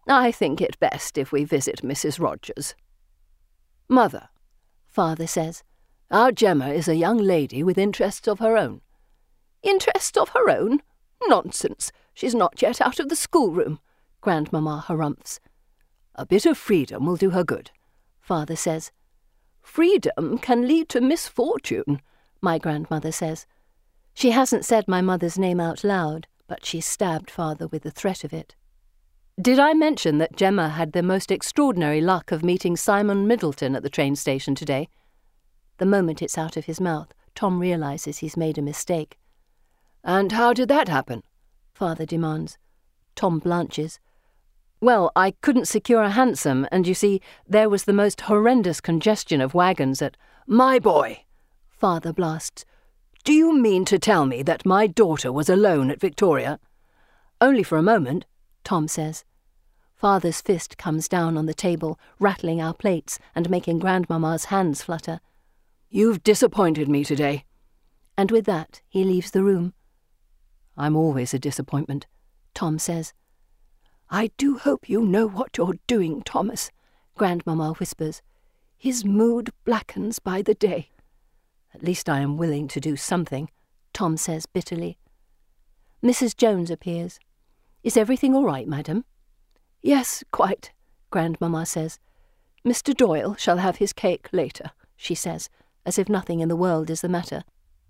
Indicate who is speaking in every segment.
Speaker 1: I think it best if we visit Mrs. Rogers. Mother, Father says, our Gemma is a young lady with interests of her own. Interests of her own? Nonsense. She's not yet out of the schoolroom, Grandmamma harumphs. A bit of freedom will do her good, Father says. Freedom can lead to misfortune, my grandmother says. She hasn't said my mother's name out loud, but she stabbed Father with the threat of it. Did I mention that Gemma had the most extraordinary luck of meeting Simon Middleton at the train station today? The moment it's out of his mouth, Tom realizes he's made a mistake. And how did that happen? Father demands. Tom blanches. Well, I couldn't secure a hansom, and you see, there was the most horrendous congestion of wagons at— My boy, Father blasts. Do you mean to tell me that my daughter was alone at Victoria? Only for a moment, Tom says. Father's fist comes down on the table, rattling our plates and making Grandmamma's hands flutter. You've disappointed me today. And with that, he leaves the room. I'm always a disappointment, Tom says. I do hope you know what you're doing, Thomas, Grandmamma whispers. His mood blackens by the day. At least I am willing to do something, Tom says bitterly. Mrs. Jones appears. Is everything all right, madam? Yes, quite, Grandmamma says. Mr. Doyle shall have his cake later, she says, as if nothing in the world is the matter.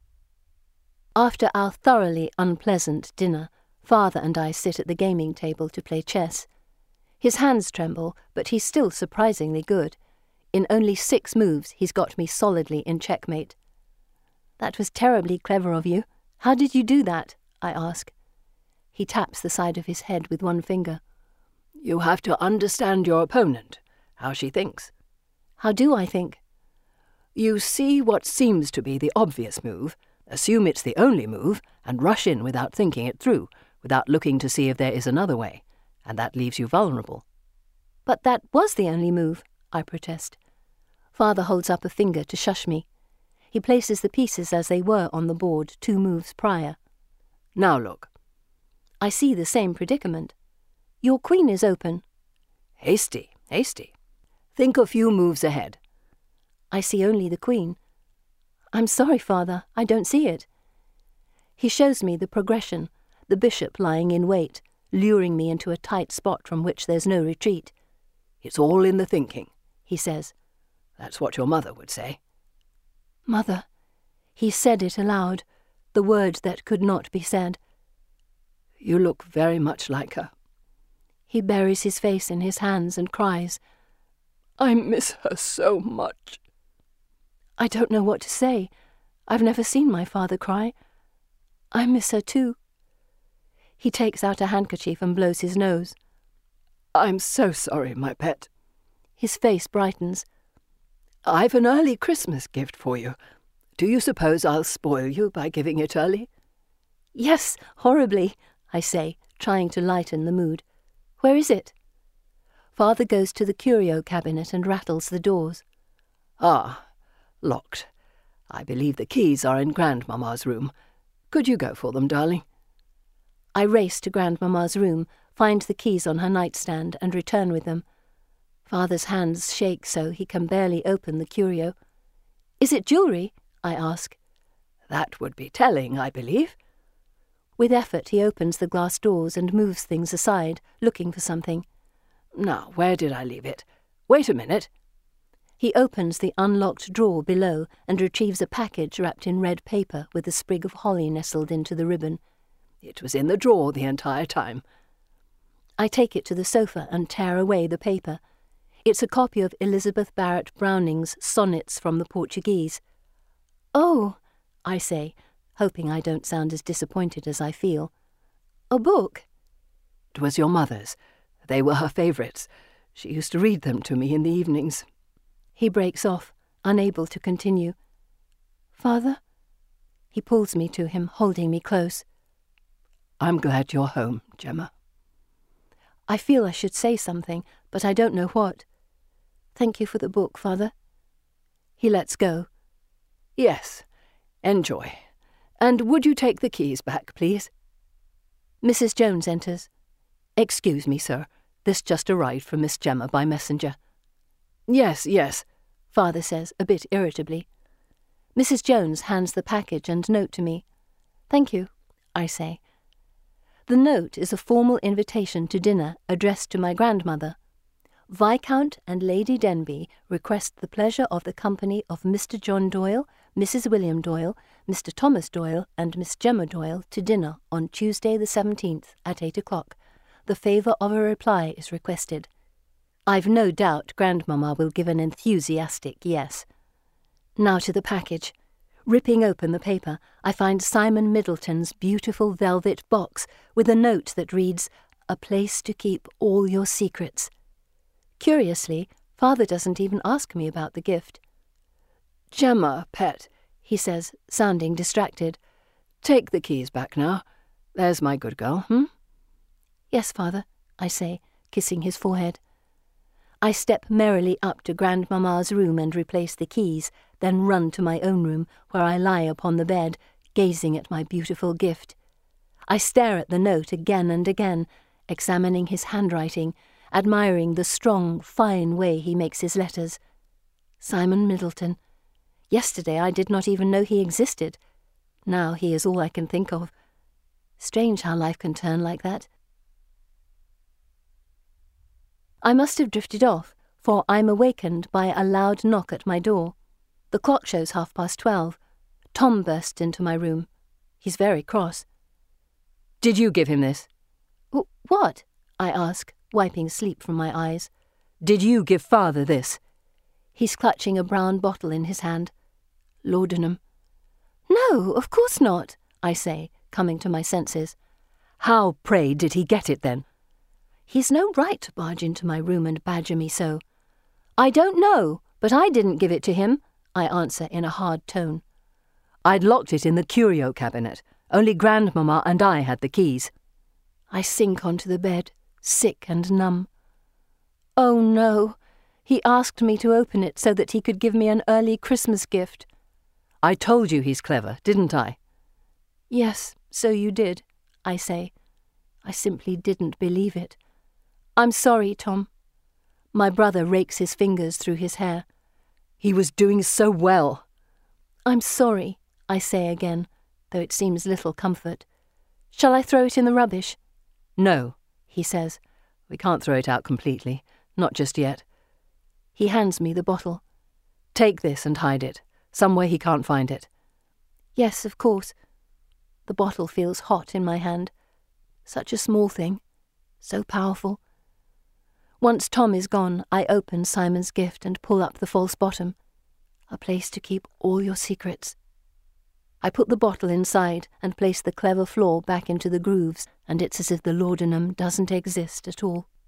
Speaker 1: After our thoroughly unpleasant dinner, Father and I sit at the gaming table to play chess. His hands tremble, but he's still surprisingly good. In only 6 moves, he's got me solidly in checkmate. That was terribly clever of you. How did you do that? I ask. He taps the side of his head with one finger. You have to understand your opponent, how she thinks. How do I think? You see what seems to be the obvious move, assume it's the only move, and rush in without thinking it through, without looking to see if there is another way, and that leaves you vulnerable. But that was the only move, I protest. Father holds up a finger to shush me. He places the pieces as they were on the board 2 moves prior. Now look. I see the same predicament. Your queen is open. Hasty, hasty. Think a few moves ahead. I see only the queen. I'm sorry, Father, I don't see it. He shows me the progression, the bishop lying in wait, luring me into a tight spot from which there's no retreat. It's all in the thinking, he says. That's what your mother would say. Mother. He said it aloud, the word that could not be said. You look very much like her. He buries his face in his hands and cries, I miss her so much. I don't know what to say. I've never seen my father cry. I miss her too. He takes out a handkerchief and blows his nose. I'm so sorry, my pet. His face brightens. I've an early Christmas gift for you. Do you suppose I'll spoil you by giving it early? Yes, horribly, I say, trying to lighten the mood. Where is it? Father goes to the curio cabinet and rattles the doors. Ah, locked. I believe the keys are in Grandmamma's room. Could you go for them, darling? I race to Grandmamma's room, find the keys on her nightstand, and return with them. Father's hands shake so he can barely open the curio. Is it jewellery? I ask. That would be telling, I believe. With effort he opens the glass doors and moves things aside, looking for something. Now, where did I leave it? Wait a minute. He opens the unlocked drawer below and retrieves a package wrapped in red paper with a sprig of holly nestled into the ribbon. It was in the drawer the entire time. I take it to the sofa and tear away the paper. It's a copy of Elizabeth Barrett Browning's Sonnets from the Portuguese. Oh, I say, hoping I don't sound as disappointed as I feel. A book? It was your mother's. They were her favourites. She used to read them to me in the evenings. He breaks off, unable to continue. Father? He pulls me to him, holding me close. I'm glad you're home, Gemma. I feel I should say something, but I don't know what. Thank you for the book, Father. He lets go. Yes, enjoy. And would you take the keys back, please? Mrs. Jones enters. Excuse me, sir, This just arrived from Miss Gemma by messenger." "Yes, yes," Father says, a bit irritably. Mrs. Jones hands the package and note to me. "Thank you," I say. The note is a formal invitation to dinner addressed to my grandmother. Viscount and Lady Denbigh request the pleasure of the company of Mr. John Doyle, Mrs. William Doyle, Mr. Thomas Doyle, and Miss Gemma Doyle to dinner on Tuesday the 17th at 8 o'clock. The favour of a reply is requested. I've no doubt Grandmamma will give an enthusiastic yes. Now to the package. Ripping open the paper, I find Simon Middleton's beautiful velvet box with a note that reads, "A place to keep all your secrets." Curiously, Father doesn't even ask me about the gift. "Gemma, pet," he says, sounding distracted. "Take the keys back now. There's my good girl, "Yes, Father," I say, kissing his forehead. I step merrily up to Grandmamma's room and replace the keys, then run to my own room, where I lie upon the bed, gazing at my beautiful gift. I stare at the note again and again, examining his handwriting, admiring the strong, fine way he makes his letters. Simon Middleton. Yesterday I did not even know he existed. Now he is all I can think of. Strange how life can turn like that. I must have drifted off, for I'm awakened by a loud knock at my door. The clock shows 12:30. Tom bursts into my room. He's very cross. "Did you give him this?" "What?" I ask, wiping sleep from my eyes. "Did you give Father this?" He's clutching a brown bottle in his hand. Laudanum. "No, of course not," I say, coming to my senses. "How, pray, did he get it then?" "He's no right to barge into my room and badger me so." "I don't know, but I didn't give it to him," I answer in a hard tone. "I'd locked it in the curio cabinet. Only Grandmamma and I had the keys." I sink onto the bed, sick and numb. Oh no, he asked me to open it so that he could give me an early Christmas gift. "I told you he's clever, didn't I?" "Yes, so you did," I say. I simply didn't believe it. "I'm sorry, Tom." My brother rakes his fingers through his hair. "He was doing so well." "I'm sorry," I say again, though it seems little comfort. "Shall I throw it in the rubbish?" "No," he says. "We can't throw it out completely. Not just yet." He hands me the bottle. "Take this and hide it. Somewhere he can't find it." "Yes, of course." The bottle feels hot in my hand. Such a small thing. So powerful. Once Tom is gone, I open Simon's gift and pull up the false bottom. A place to keep all your secrets. I put the bottle inside and place the clever flaw back into the grooves, and it's as if the laudanum doesn't exist at all.